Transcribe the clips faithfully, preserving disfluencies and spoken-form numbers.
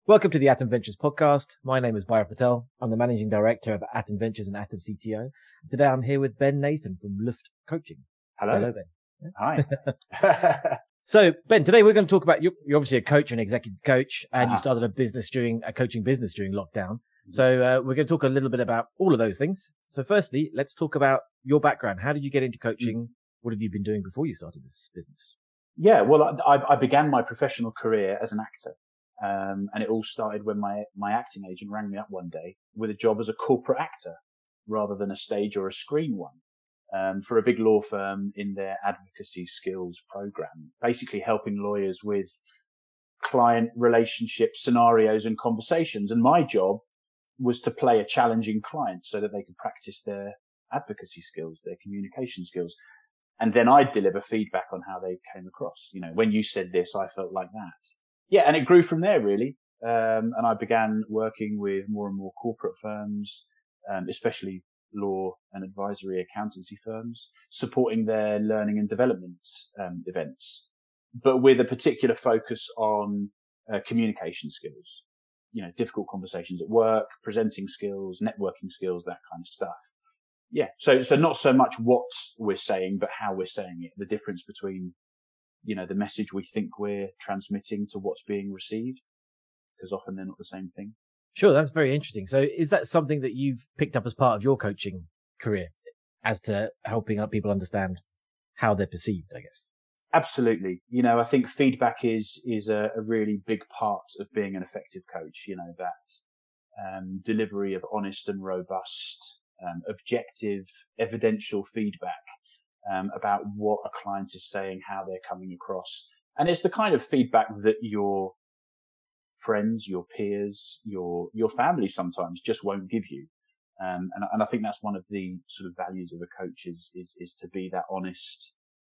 Welcome to the Atom Ventures podcast. My name is Bhairav Patel. I'm the managing director of Atom Ventures and Atom C T O. Today I'm here with Ben Nathan from Luft Coaching. Hello. Hello, Ben. Hi. So, Ben, today we're going to talk about, you're, you're obviously a coach, an executive coach, and Uh-huh. you started a business during, a coaching business during lockdown. So uh, we're going to talk a little bit about all of those things. So firstly, let's talk about your background. How did you get into coaching? Mm. What have you been doing before you started this business? Yeah, well, I, I began my professional career as an actor. Um, and it all started when my, my acting agent rang me up one day with a job as a corporate actor rather than a stage or a screen one, um, for a big law firm in their advocacy skills program, basically helping lawyers with client relationship scenarios and conversations. And my job was to play a challenging client so that they could practice their advocacy skills, their communication skills. And then I'd deliver feedback on how they came across. You know, when you said this, I felt like that. Yeah, and it grew from there, really. Um, and I began working with more and more corporate firms, um, especially law and advisory accountancy firms, supporting their learning and development um, events, but with a particular focus on uh, communication skills. You know, difficult conversations at work, presenting skills, networking skills, that kind of stuff. Yeah. So, so not so much what we're saying, but how we're saying it, the difference between, you know, the message we think we're transmitting to what's being received, because often they're not the same thing. Sure. That's very interesting. So is that something that you've picked up as part of your coaching career as to helping people understand how they're perceived, I guess? Absolutely. You know, I think feedback is, is a, a really big part of being an effective coach. You know, that, um, delivery of honest and robust, um, objective, evidential feedback, um, about what a client is saying, how they're coming across. And it's the kind of feedback that your friends, your peers, your, your family sometimes just won't give you. Um, and, and I think that's one of the sort of values of a coach is, is, is to be that honest,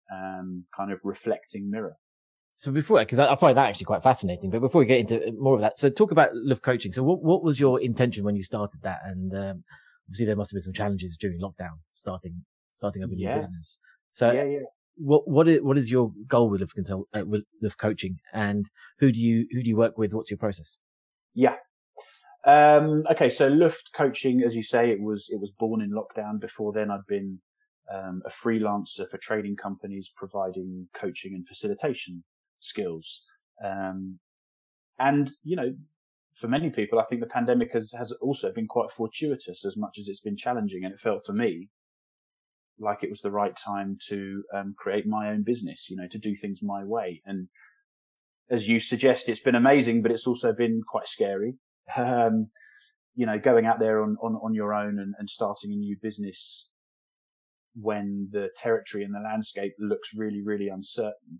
um, kind of reflecting mirror. So before, because I, I find that actually quite fascinating, but before we get into more of that, so talk about Luft Coaching. So what, what was your intention when you started that? And, um, obviously there must have been some challenges during lockdown, starting, starting up a new yeah. business. So yeah, yeah. what, what is, what is your goal with Luft, Consult, uh, with Luft Coaching, and who do you, who do you work with? What's your process? Yeah. Um, okay. So Luft Coaching, as you say, it was, it was born in lockdown. Before then I'd been, um, a freelancer for trading companies providing coaching and facilitation skills. Um, and, you know, for many people, I think the pandemic has, has also been quite fortuitous as much as it's been challenging. And it felt for me like it was the right time to, um, create my own business, you know, to do things my way. And as you suggest, it's been amazing, but it's also been quite scary. Um, you know, going out there on, on, on your own and, and starting a new business when the territory and the landscape looks really, really uncertain,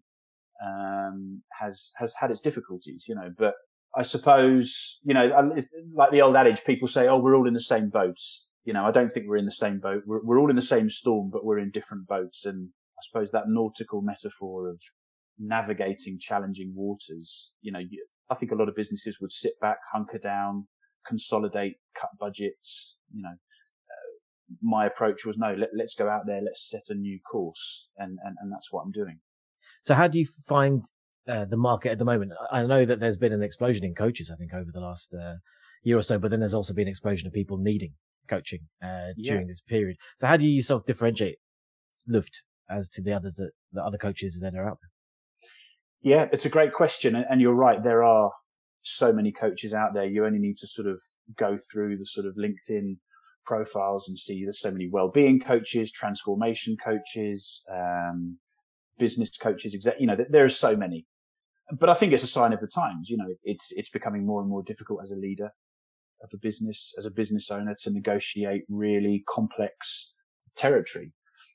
um, has, has had its difficulties, you know, but I suppose, you know, it's like the old adage, people say, oh, we're all in the same boats. You know, I don't think we're in the same boat. We're, we're all in the same storm, but we're in different boats. And I suppose that nautical metaphor of navigating challenging waters, you know, you, I think a lot of businesses would sit back, hunker down, consolidate, cut budgets. You know, uh, my approach was, no, let, let's go out there. Let's set a new course. And, and, and that's what I'm doing. So how do you find uh, the market at the moment? I know that there's been an explosion in coaches, I think, over the last uh, year or so, but then there's also been an explosion of people needing coaching uh, Yeah. during this period. So how do you yourself differentiate Luft as to the others that the other coaches that are out there? Yeah, it's a great question. And you're right. There are so many coaches out there. You only need to sort of go through the sort of LinkedIn profiles and see there's so many well-being coaches, transformation coaches, um, business coaches, exec, you know, there are so many, but I think it's a sign of the times. You know, it's, it's becoming more and more difficult as a leader of a business, as a business owner, to negotiate really complex territory.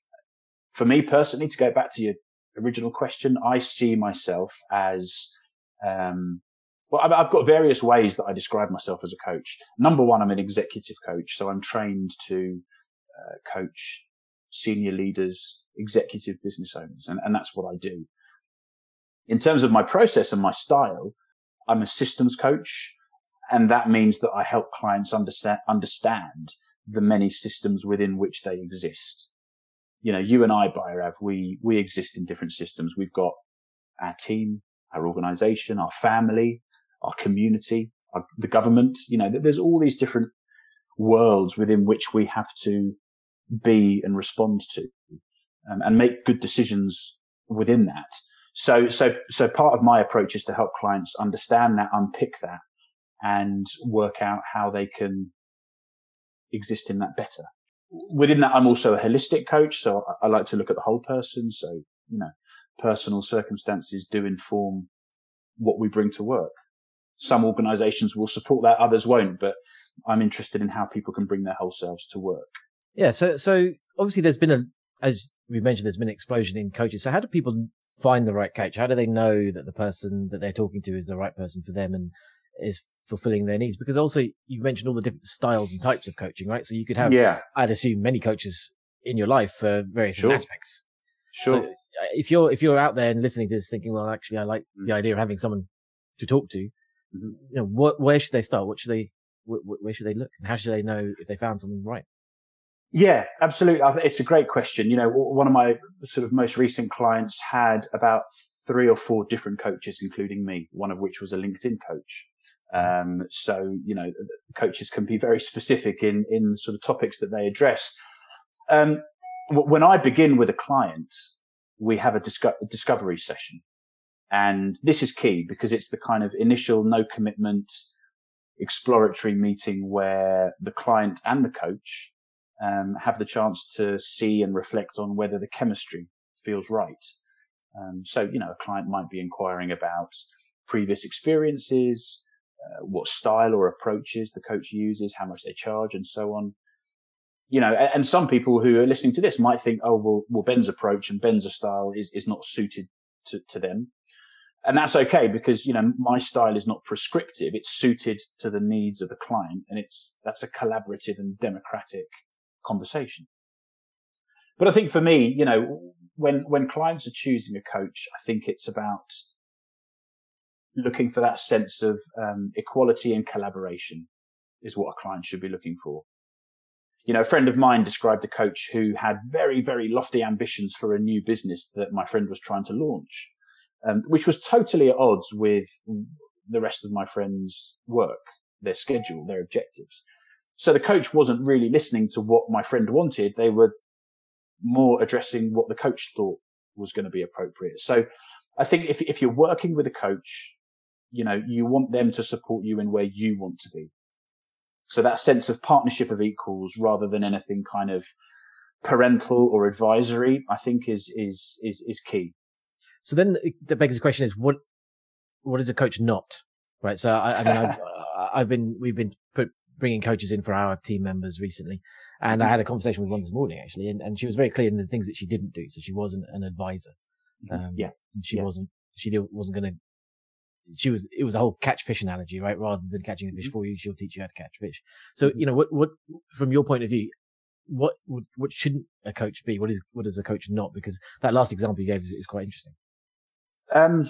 For me personally, to go back to your original question, I see myself as, um, well, I've got various ways that I describe myself as a coach. Number one, I'm an executive coach. So I'm trained to uh, coach senior leaders, executive business owners, and, and that's what I do. In terms of my process and my style, I'm a systems coach, and that means that I help clients understand, understand the many systems within which they exist. You know, you and I, Bhairav, we, we exist in different systems. We've got our team, our organization, our family, our community, our, the government. You know, there's all these different worlds within which we have to be and respond to, um, and make good decisions within that. So, so, so part of my approach is to help clients understand that, unpick that, and work out how they can exist in that better. Within that, I'm also a holistic coach, so I, I like to look at the whole person. So, you know, personal circumstances do inform what we bring to work. Some organizations will support that, others won't, but I'm interested in how people can bring their whole selves to work. Yeah. So, so obviously there's been a, as we mentioned, there's been an explosion in coaches. So how do people find the right coach? How do they know that the person that they're talking to is the right person for them and is fulfilling their needs? Because also you mentioned all the different styles and types of coaching, right? So you could have, yeah. I'd assume, many coaches in your life for various sure. aspects. Sure. So if you're, if you're out there and listening to this thinking, well, actually, I like mm-hmm. the idea of having someone to talk to, mm-hmm. you know, what, where should they start? What should they, wh- where should they look? And how should they know if they found someone right? Yeah, absolutely. I think it's a great question. You know, one of my sort of most recent clients had about three or four different coaches, including me, one of which was a LinkedIn coach. Um, so, you know, coaches can be very specific in, in sort of topics that they address. Um, when I begin with a client, we have a disco- discovery session. And this is key because it's the kind of initial no commitment exploratory meeting where the client and the coach um, have the chance to see and reflect on whether the chemistry feels right. Um, so, you know, a client might be inquiring about previous experiences, uh, what style or approaches the coach uses, how much they charge, and so on. You know, and, and some people who are listening to this might think, oh, well, well Ben's approach and Ben's style is, is not suited to, to them. And that's okay because, you know, my style is not prescriptive. It's suited to the needs of the client. And it's, that's a collaborative and democratic conversation. But I think for me, you know, when, when clients are choosing a coach, I think it's about looking for that sense of um, equality and collaboration is what a client should be looking for. You know, a friend of mine described a coach who had very, very lofty ambitions for a new business that my friend was trying to launch, um, which was totally at odds with the rest of my friend's work, their schedule, their objectives. So the coach wasn't really listening to what my friend wanted. They were more addressing what the coach thought was going to be appropriate. So I think if, if you're working with a coach, you know, you want them to support you in where you want to be. So that sense of partnership of equals rather than anything kind of parental or advisory, I think is, is, is, is key. So then the begs the question is, what, what is a coach not? Right. So I, I mean, I've, I've been, we've been put, bringing coaches in for our team members recently. And I had a conversation with one this morning actually. And, and she was very clear in the things that she didn't do. So she wasn't an advisor. Um, yeah. She yeah. wasn't, she wasn't going to, she was, it was a whole catch fish analogy, right? Rather than catching a fish mm-hmm. for you, she'll teach you how to catch fish. So, mm-hmm. you know, what, what, from your point of view, what, what, what shouldn't a coach be? What is, what is a coach not? Because that last example you gave is, is quite interesting. Um,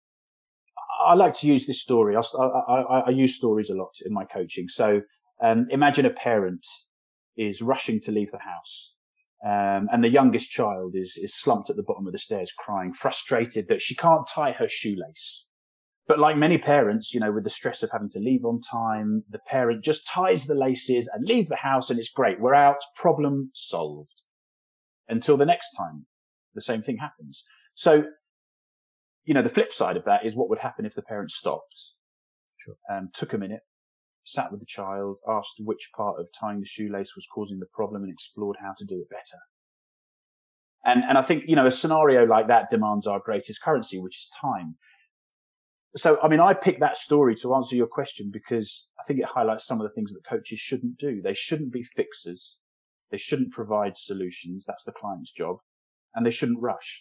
I like to use this story. I, I, I use stories a lot in my coaching. So, um, imagine a parent is rushing to leave the house. Um, and the youngest child is, is slumped at the bottom of the stairs crying, frustrated that she can't tie her shoelace. But like many parents, you know, with the stress of having to leave on time, the parent just ties the laces and leave the house and it's great. We're out, problem solved. Until the next time, the same thing happens. So, you know, the flip side of that is what would happen if the parent stopped, sure. um, took a minute, sat with the child, asked which part of tying the shoelace was causing the problem and explored how to do it better. And, and I think, you know, a scenario like that demands our greatest currency, which is time. So, I mean, I picked that story to answer your question because I think it highlights some of the things that coaches shouldn't do. They shouldn't be fixers. They shouldn't provide solutions. That's the client's job. And they shouldn't rush.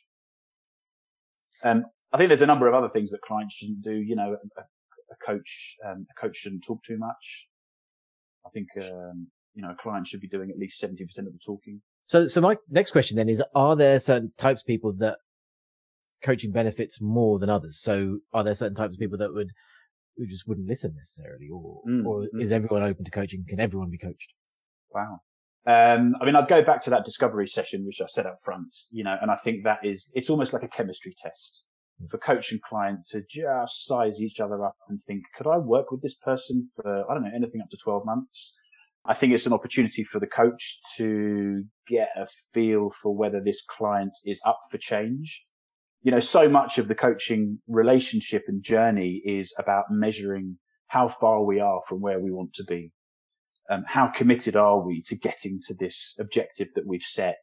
Um, I think there's a number of other things that clients shouldn't do. You know, a, a coach, um, a coach shouldn't talk too much. I think, um, you know, a client should be doing at least seventy percent of the talking. So, so my next question then is, are there certain types of people that coaching benefits more than others? So are there certain types of people that would, who just wouldn't listen necessarily, or, mm, or mm. is everyone open to coaching? Can everyone be coached? Wow. Um, I mean, I'd go back to that discovery session, which I said up front, you know, and I think that is, it's almost like a chemistry test. for coach and client to just size each other up and think, could I work with this person for, I don't know, anything up to twelve months? I think it's an opportunity for the coach to get a feel for whether this client is up for change. You know, so much of the coaching relationship and journey is about measuring how far we are from where we want to be. Um, how committed are we to getting to this objective that we've set?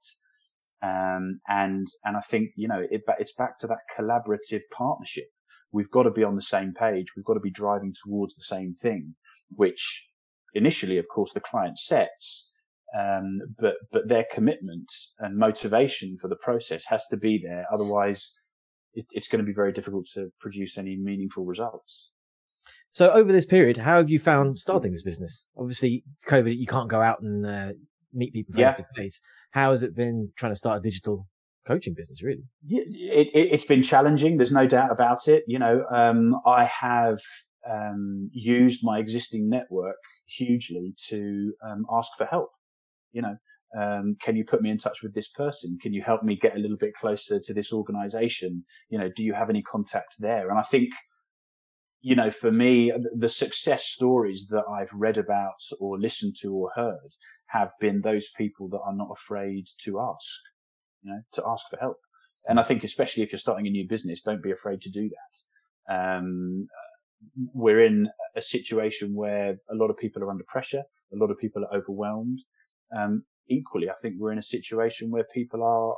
Um, and, and I think, you know, it, it's back to that collaborative partnership. We've got to be on the same page. We've got to be driving towards the same thing, which initially, of course, the client sets. Um, but, but their commitment and motivation for the process has to be there. Otherwise, it, it's going to be very difficult to produce any meaningful results. So over this period, how have you found starting this business? Obviously, COVID, you can't go out and uh, meet people face yeah. to face. How has it been trying to start a digital coaching business, really? Yeah, it, it, it's been challenging. There's no doubt about it. You know, um, I have um, used my existing network hugely to um, ask for help. You know, um, can you put me in touch with this person? Can you help me get a little bit closer to this organization? You know, do you have any contacts there? And I think, you know, for me, the success stories that I've read about or listened to or heard have been those people that are not afraid to ask, you know, to ask for help. And I think especially if you're starting a new business, don't be afraid to do that. Um, we're in a situation where a lot of people are under pressure. A lot of people are overwhelmed. Um, equally, I think we're in a situation where people are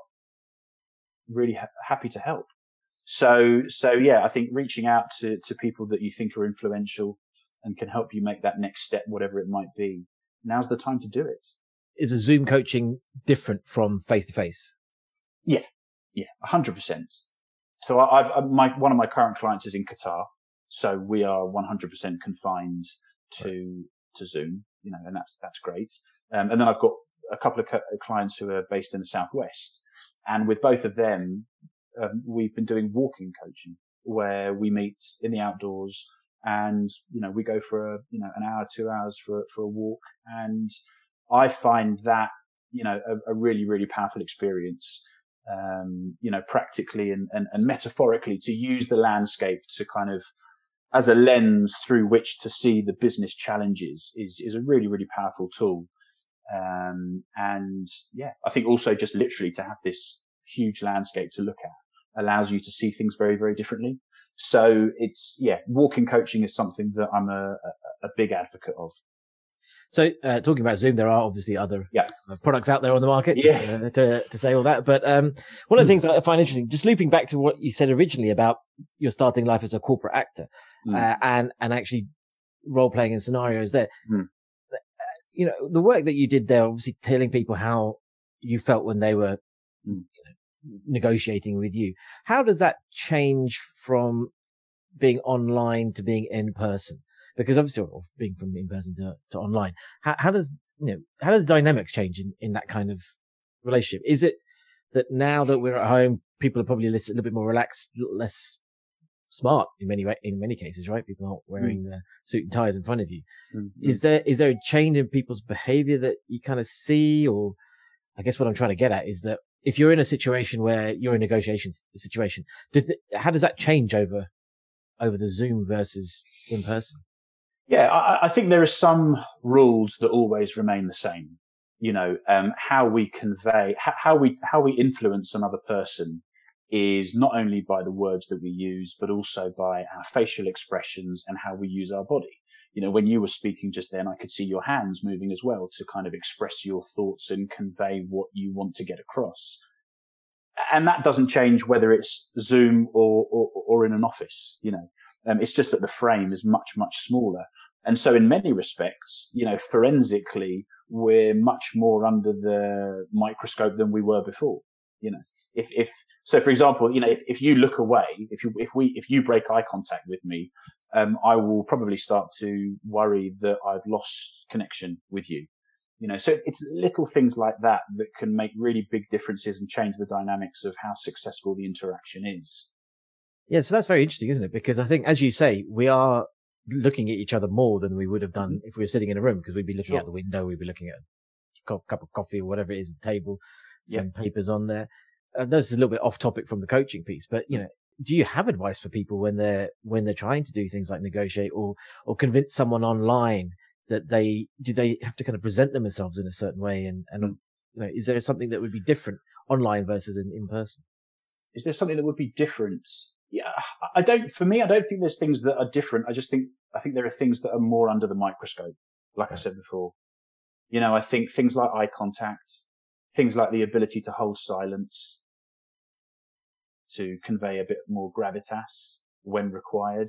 really ha- happy to help. So, so yeah, I think reaching out to, to people that you think are influential and can help you make that next step, whatever it might be, now's the time to do it. Is a Zoom coaching different from face to face? Yeah, yeah, a hundred percent. So I've, I've my, one of my current clients is in Qatar. So we are one hundred percent confined to, right. to Zoom, you know, and that's, that's great. Um, and then I've got a couple of co- clients who are based in the Southwest, and with both of them, um, we've been doing walking coaching where we meet in the outdoors and, you know, we go for a, you know, an hour, two hours for, for a walk. And I find that, you know, a, a really, really powerful experience, um, you know, practically and, and, and metaphorically, to use the landscape to kind of, as a lens through which to see the business challenges is, is a really, really powerful tool. Um, and yeah, I think also just literally to have this huge landscape to look at allows you to see things very, very differently. So it's, yeah, walking coaching is something that I'm a, a, a big advocate of. So, uh, talking about Zoom, there are obviously other yeah. products out there on the market, just yes. to, to, to say all that. But um, one of the things I find interesting, just looping back to what you said originally about your starting life as a corporate actor, mm. uh, and and actually role playing in scenarios there. Mm. You know, the work that you did there, obviously telling people how you felt when they were mm. you know, negotiating with you. How does that change from being online to being in person? Because obviously, or being from in person to, to online, how, how does, you know, how does the dynamics change in, in that kind of relationship? Is it that now that we're at home, people are probably a little, a little bit more relaxed, less smart in many way, in many cases, right? People aren't wearing mm. the suit and ties in front of you. Mm-hmm. Is there, is there a change in people's behavior that you kind of see? Or I guess what I'm trying to get at is that if you're in a situation where you're in a negotiation situation, does it, how does that change over, over the Zoom versus in person? Yeah, I, I think there are some rules that always remain the same. You know, um, how we convey, how, how we, how we influence another person is not only by the words that we use, but also by our facial expressions and how we use our body. You know, when you were speaking just then, I could see your hands moving as well to kind of express your thoughts and convey what you want to get across. And that doesn't change whether it's Zoom or, or, or in an office, you know. Um, it's just that the frame is much, much smaller. And so in many respects, you know, forensically, we're much more under the microscope than we were before. You know, if, if, so for example, you know, if, if you look away, if you, if we, if you break eye contact with me, um, I will probably start to worry that I've lost connection with you. You know, so it's little things like that that can make really big differences and change the dynamics of how successful the interaction is. Yeah, so that's very interesting, isn't it? Because I think, as you say, we are looking at each other more than we would have done mm-hmm. if we were sitting in a room, because we'd be looking sure. out the window, we'd be looking at a cup of coffee or whatever it is at the table, some yeah. papers on there. And this is a little bit off topic from the coaching piece, but, you know, do you have advice for people when they're, when they're trying to do things like negotiate or, or convince someone online that they, do they have to kind of present themselves in a certain way? And, and, mm. you know, is there something that would be different online versus in, in person? Is there something that would be different? Yeah, I don't, for me, I don't think there's things that are different. I just think, I think there are things that are more under the microscope. Like I said before, you know, I think things like eye contact, things like the ability to hold silence, to convey a bit more gravitas when required.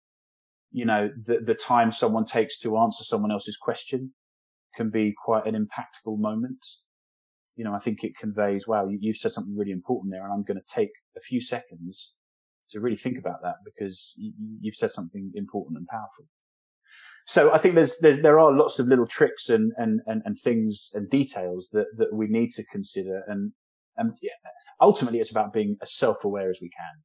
You know, the, the time someone takes to answer someone else's question can be quite an impactful moment. You know, I think it conveys, wow, you, you've said something really important there, and I'm going to take a few seconds to really think about that because you, you've said something important and powerful. So I think there's, there's there are lots of little tricks and, and, and, and things and details that, that we need to consider. And, and yeah, ultimately it's about being as self-aware as we can.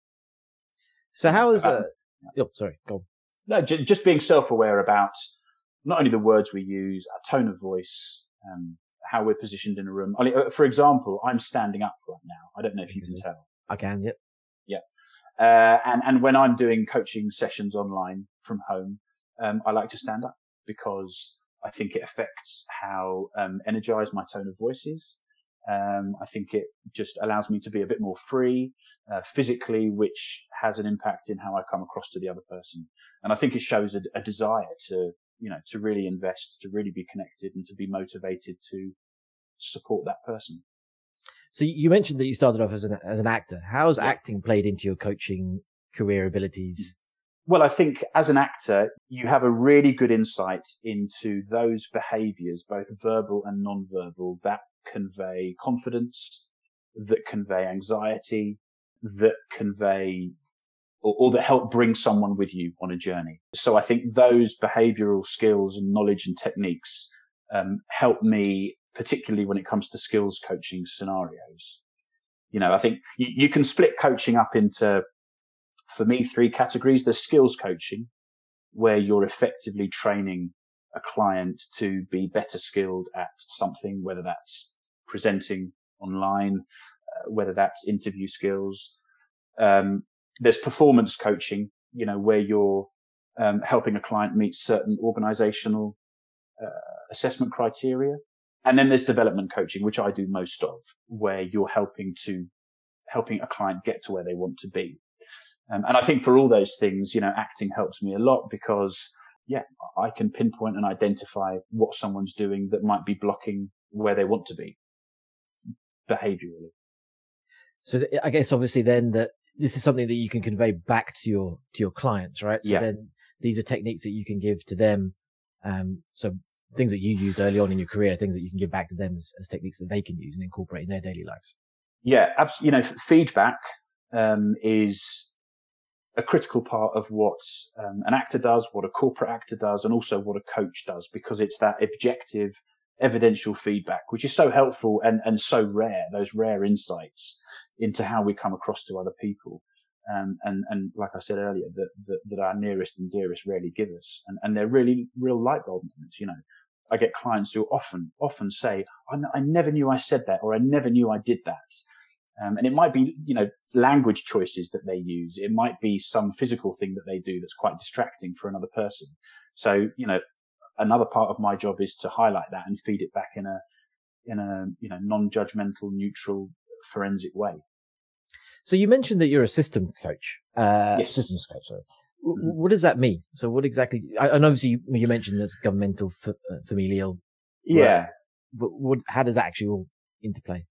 So how is, uh, oh, sorry, go on. No, j- just being self-aware about not only the words we use, our tone of voice, um, how we're positioned in a room. I mean, for example, I'm standing up right now. I don't know if you can tell. I can, yep. Yeah. Uh, and, and when I'm doing coaching sessions online from home, um, I like to stand up because I think it affects how, um, energized my tone of voice is. Um, I think it just allows me to be a bit more free, uh, physically, which has an impact in how I come across to the other person. And I think it shows a, a desire to, you know, to really invest, to really be connected and to be motivated to support that person. So you mentioned that you started off as an, as an actor. How has yeah. acting played into your coaching career abilities? Well, I think as an actor, you have a really good insight into those behaviors, both verbal and non-verbal, that convey confidence, that convey anxiety, that convey or, or that help bring someone with you on a journey. So I think those behavioral skills and knowledge and techniques um, help me, particularly when it comes to skills coaching scenarios. You know, I think you, you can split coaching up into, for me, three categories. There's skills coaching, where you're effectively training a client to be better skilled at something, whether that's presenting online, uh, whether that's interview skills. Um, there's performance coaching, you know, where you're um, helping a client meet certain organizational uh, assessment criteria. And then there's development coaching, which I do most of, where you're helping to helping a client get to where they want to be. Um, and I think for all those things, you know, acting helps me a lot because, yeah, I can pinpoint and identify what someone's doing that might be blocking where they want to be behaviorally. So th- I guess obviously then that this is something that you can convey back to your, to your clients, right? So yeah. then these are techniques that you can give to them. Um, so things that you used early on in your career, things that you can give back to them as, as techniques that they can use and incorporate in their daily lives. Yeah, absolutely. You know, feedback, um, is a critical part of what um, an actor does, what a corporate actor does, and also what a coach does, because it's that objective, evidential feedback, which is so helpful and, and so rare, those rare insights into how we come across to other people. Um, and, and like I said earlier, that, that, that our nearest and dearest rarely give us. And, and they're really real light bulb moments. You know, I get clients who often, often say, I, n- I never knew I said that, or I never knew I did that. Um, and it might be, you know, language choices that they use. It might be some physical thing that they do that's quite distracting for another person. So, you know, another part of my job is to highlight that and feed it back in a, in a, you know, non-judgmental, neutral, forensic way. So you mentioned that you're a system coach, uh, yes. systems coach. Sorry. Mm-hmm. What does that mean? So what exactly, and obviously you, you mentioned there's governmental, f- uh, familial. Yeah. Work, but what, how does that actually all interplay?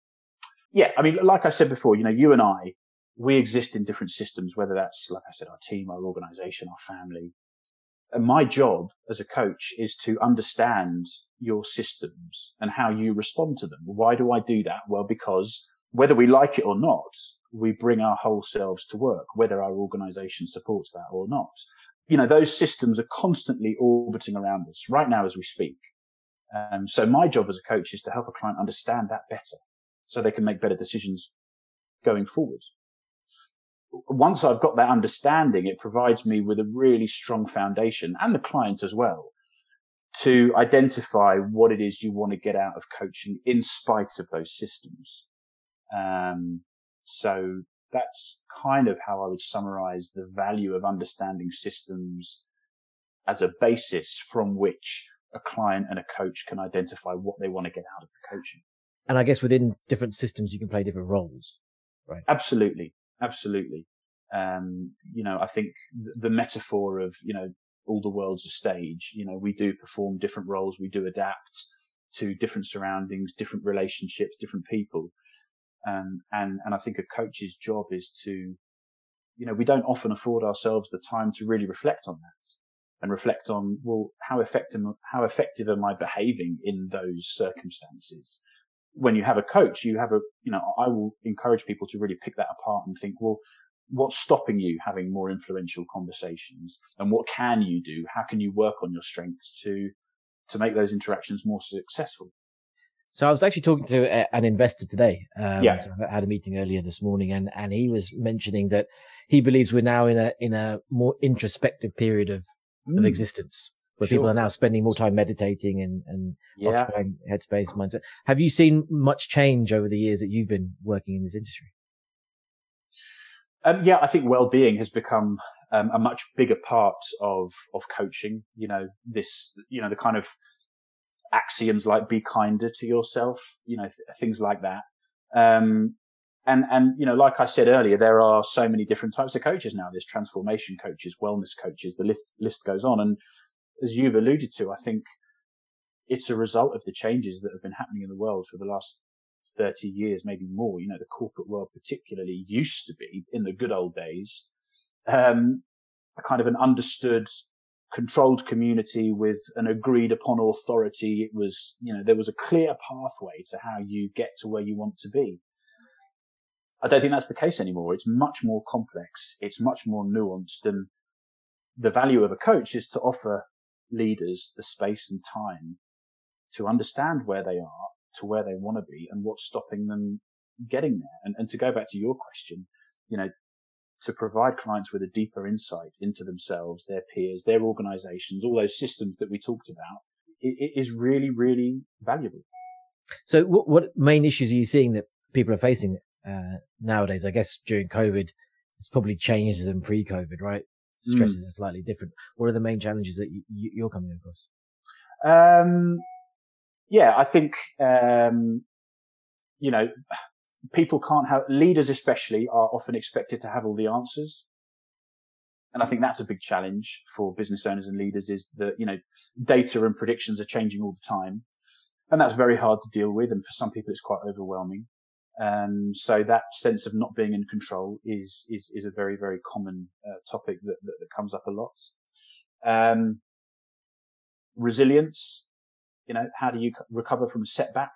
Yeah, I mean, like I said before, you know, you and I, we exist in different systems, whether that's, like I said, our team, our organization, our family. And my job as a coach is to understand your systems and how you respond to them. Why do I do that? Well, because whether we like it or not, we bring our whole selves to work, whether our organization supports that or not. You know, those systems are constantly orbiting around us right now as we speak. Um, so my job as a coach is to help a client understand that better, so they can make better decisions going forward. Once I've got that understanding, it provides me with a really strong foundation, and the client as well, to identify what it is you want to get out of coaching in spite of those systems. Um, so that's kind of how I would summarize the value of understanding systems as a basis from which a client and a coach can identify what they want to get out of the coaching. And I guess within different systems, you can play different roles, right? Absolutely. Absolutely. Um, you know, I think the metaphor of, you know, all the world's a stage, you know, we do perform different roles. We do adapt to different surroundings, different relationships, different people. Um, and, and I think a coach's job is to, you know, we don't often afford ourselves the time to really reflect on that and reflect on, well, how effective, how effective am I behaving in those circumstances? When you have a coach, you have a, you know, I will encourage people to really pick that apart and think, well, what's stopping you having more influential conversations, and what can you do? How can you work on your strengths to, to make those interactions more successful? So I was actually talking to a, an investor today. Um, yeah. So I had a meeting earlier this morning, and, and he was mentioning that he believes we're now in a, in a more introspective period of, mm. of existence, where sure. people are now spending more time meditating and, and yeah. occupying headspace mindset. Have you seen much change over the years that you've been working in this industry? Um, yeah, I think well-being has become um, a much bigger part of, of coaching. You know, this, you know, the kind of axioms like be kinder to yourself, you know, th- things like that. Um, and, and, you know, like I said earlier, there are so many different types of coaches now. There's transformation coaches, wellness coaches, the list, list goes on. And as you've alluded to, I think it's a result of the changes that have been happening in the world for the last thirty years, maybe more. You know, the corporate world particularly used to be, in the good old days, um, a kind of an understood, controlled community with an agreed upon authority. It was, you know, there was a clear pathway to how you get to where you want to be. I don't think that's the case anymore. It's much more complex. It's much more nuanced. And the value of a coach is to offer leaders the space and time to understand where they are, to where they want to be, and what's stopping them getting there. And, and to go back to your question, you know, to provide clients with a deeper insight into themselves, their peers, their organizations, all those systems that we talked about, it, it is really, really valuable. So what, what main issues are you seeing that people are facing uh, nowadays? I guess during COVID, it's probably changed than pre-COVID, right? Stresses mm. are slightly different. What are the main challenges that you, you're coming across? Um, yeah, I think, um, you know, people can't have, leaders especially are often expected to have all the answers. And I think that's a big challenge for business owners and leaders, is that, you know, data and predictions are changing all the time. And that's very hard to deal with. And for some people, it's quite overwhelming. Um, so that sense of not being in control is, is, is a very, very common uh, topic that, that, that comes up a lot. Um, resilience, you know, how do you recover from a setback?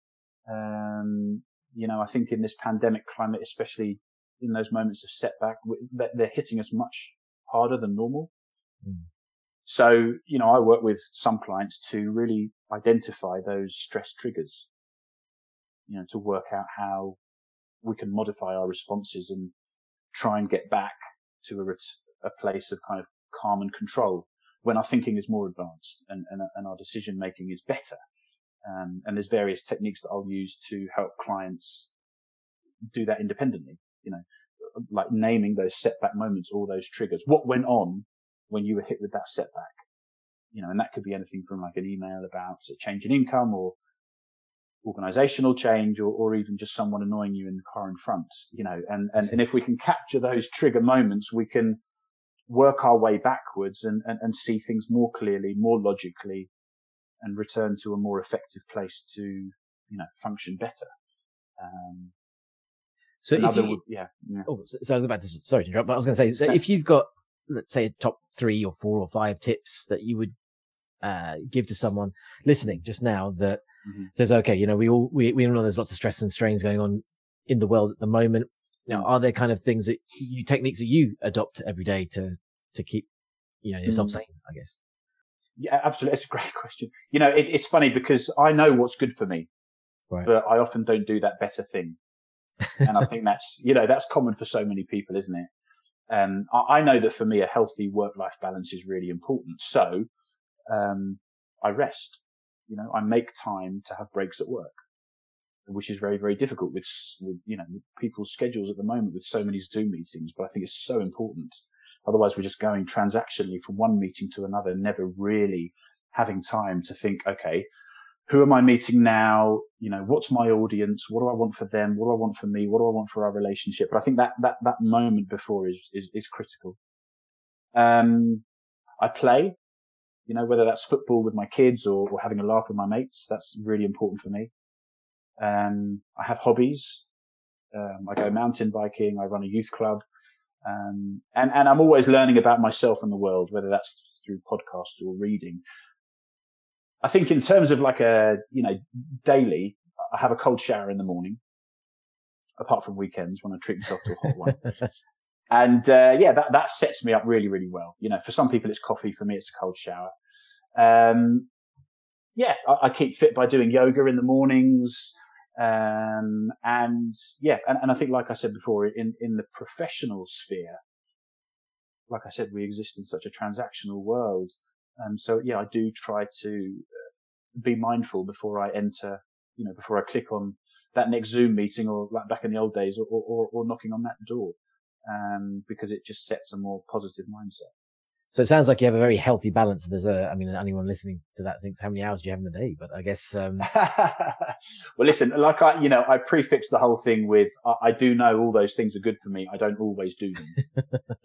Um, you know, I think in this pandemic climate, especially in those moments of setback, they're hitting us much harder than normal. Mm. So, you know, I work with some clients to really identify those stress triggers, you know, to work out how we can modify our responses and try and get back to a, a place of kind of calm and control when our thinking is more advanced and, and, and our decision making is better. Um, and there's various techniques that I'll use to help clients do that independently, you know, like naming those setback moments or those triggers. What went on when you were hit with that setback? You know, and that could be anything from like an email about a change in income or organizational change, or, or even just someone annoying you in the car in front, you know, and, and, and if we can capture those trigger moments, we can work our way backwards and, and, and see things more clearly, more logically, and return to a more effective place to, you know, function better. Um, so if you, would, yeah, yeah. Oh, so, so I was about to, sorry to interrupt, but I was going to say, so if you've got, let's say, a top three or four or five tips that you would uh, give to someone listening just now that mm-hmm. says, okay, you know, we all, we, we all know there's lots of stress and strains going on in the world at the moment. Now, mm. are there kind of things that you, techniques that you adopt every day to, to keep, you know, yourself mm. sane, I guess? Yeah, absolutely. It's a great question. You know, it, it's funny because I know what's good for me, right. but I often don't do that better thing. And I think that's, you know, that's common for so many people, isn't it? Um, I, I know that for me, a healthy work-life balance is really important. So, um, I rest, you know, I make time to have breaks at work. which is very, very difficult with, with, you know, with people's schedules at the moment with so many Zoom meetings. But I think it's so important. Otherwise, we're just going transactionally from one meeting to another, never really having time to think, okay, who am I meeting now? You know, what's my audience? What do I want for them? What do I want for me? What do I want for our relationship? But I think that, that, that moment before is, is, is critical. Um, I play, you know, whether that's football with my kids or, or having a laugh with my mates. That's really important for me. Um, I have hobbies. Um, I go mountain biking. I run a youth club. Um, and, and I'm always learning about myself and the world, whether that's through podcasts or reading. I think in terms of like a, you know, daily, I have a cold shower in the morning, apart from weekends when I treat myself to a hot one. And, uh, yeah, that, that sets me up really, really well. You know, for some people it's coffee. For me, it's a cold shower. Um, yeah, I, I keep fit by doing yoga in the mornings. Um, and yeah, and, and I think, like I said before, in, in the professional sphere, like I said, we exist in such a transactional world. Um, so yeah, I do try to be mindful before I enter, you know, before I click on that next Zoom meeting or like back in the old days or, or, or knocking on that door. Um, because it just sets a more positive mindset. So it sounds like you have a very healthy balance. There's a, I mean, anyone listening to that thinks, how many hours do you have in the day? But I guess, um, well, listen, like I, you know, I prefix the whole thing with, I, I do know all those things are good for me. I don't always do them.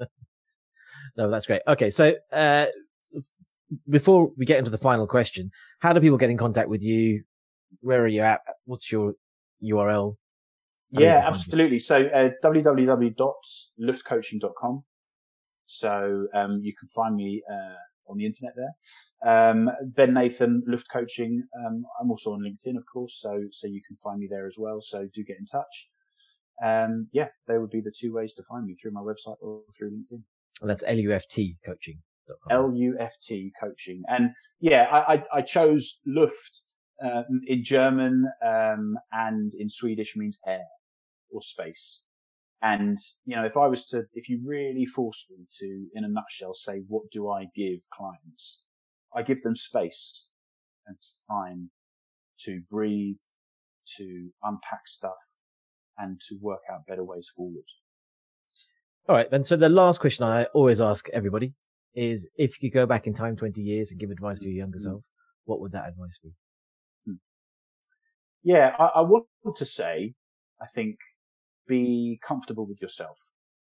No, that's great. Okay. So, uh, before we get into the final question, how do people get in contact with you? Where are you at? What's your U R L? How yeah, absolutely. So, uh, w w w dot luft coaching dot com. So, um, you can find me, uh, on the internet there. Um, Ben Nathan, Luft Coaching. Um, I'm also on LinkedIn, of course. So, so you can find me there as well. So do get in touch. Um, yeah, they would be the two ways to find me, through my website or through LinkedIn. And that's L U F T coaching dot com. L U F T coaching. And yeah, I, I, I chose Luft, um, in German, um, and in Swedish means air or space. And, you know, if I was to, if you really forced me to, in a nutshell, say, what do I give clients? I give them space and time to breathe, to unpack stuff, and to work out better ways forward. All right. And so the last question I always ask everybody is, if you could go back in time twenty years and give advice to your younger mm-hmm. self, what would that advice be? Hmm. Yeah, I, I want to say, I think, be comfortable with yourself.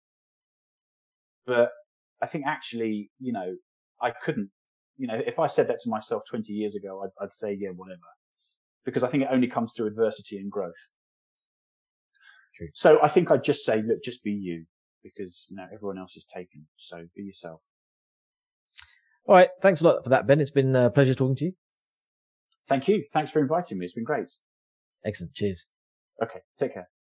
But I think actually, you know, I couldn't, you know, if I said that to myself twenty years ago, I'd, I'd say, yeah, whatever. Because I think it only comes through adversity and growth. True. So I think I'd just say, look, just be you, because, you know, everyone else is taken. So be yourself. All right. Thanks a lot for that, Ben. It's been a pleasure talking to you. Thank you. Thanks for inviting me. It's been great. Excellent. Cheers. Okay. Take care.